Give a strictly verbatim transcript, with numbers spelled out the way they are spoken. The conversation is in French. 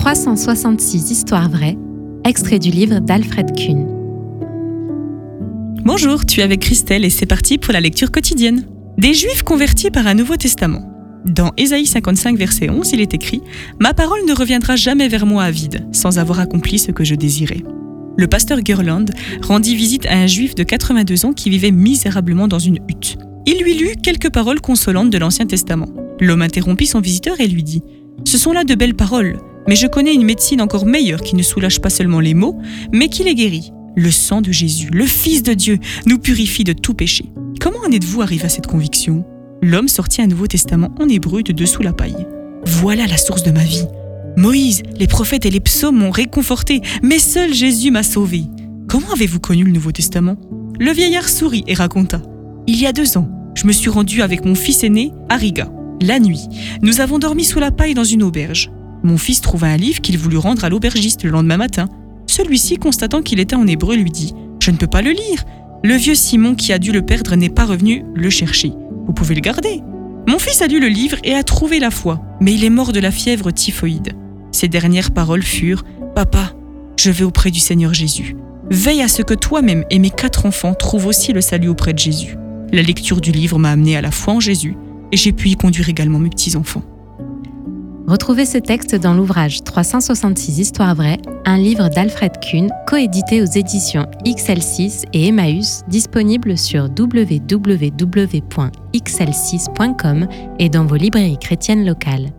trois cent soixante-six histoires vraies, extrait du livre d'Alfred Kuhn. Bonjour, tu es avec Christelle et c'est parti pour la lecture quotidienne. Des Juifs convertis par un Nouveau Testament. Dans Ésaïe cinquante-cinq, verset onze, il est écrit « Ma parole ne reviendra jamais vers moi à vide, sans avoir accompli ce que je désirais. » Le pasteur Gerland rendit visite à un Juif de quatre-vingt-deux ans qui vivait misérablement dans une hutte. Il lui lut quelques paroles consolantes de l'Ancien Testament. L'homme interrompit son visiteur et lui dit « Ce sont là de belles paroles, mais je connais une médecine encore meilleure qui ne soulage pas seulement les maux, mais qui les guérit. Le sang de Jésus, le Fils de Dieu, nous purifie de tout péché. Comment en êtes-vous arrivé à cette conviction ?» L'homme sortit un Nouveau Testament en hébreu de dessous la paille. « Voilà la source de ma vie. Moïse, les prophètes et les psaumes m'ont réconforté, mais seul Jésus m'a sauvé. Comment avez-vous connu le Nouveau Testament ?» Le vieillard sourit et raconta. « Il y a deux ans, je me suis rendu avec mon fils aîné à Riga. La nuit, nous avons dormi sous la paille dans une auberge. Mon fils trouva un livre qu'il voulut rendre à l'aubergiste le lendemain matin. Celui-ci, constatant qu'il était en hébreu, lui dit « Je ne peux pas le lire. Le vieux Simon qui a dû le perdre n'est pas revenu le chercher. Vous pouvez le garder. » Mon fils a lu le livre et a trouvé la foi, mais il est mort de la fièvre typhoïde. Ses dernières paroles furent « Papa, je vais auprès du Seigneur Jésus. Veille à ce que toi-même et mes quatre enfants trouvent aussi le salut auprès de Jésus. » La lecture du livre m'a amené à la foi en Jésus et j'ai pu y conduire également mes petits-enfants. Retrouvez ce texte dans l'ouvrage trois cent soixante-six histoires vraies, un livre d'Alfred Kuhn, coédité aux éditions X L six et Emmaüs, disponible sur w w w point x l six point com et dans vos librairies chrétiennes locales.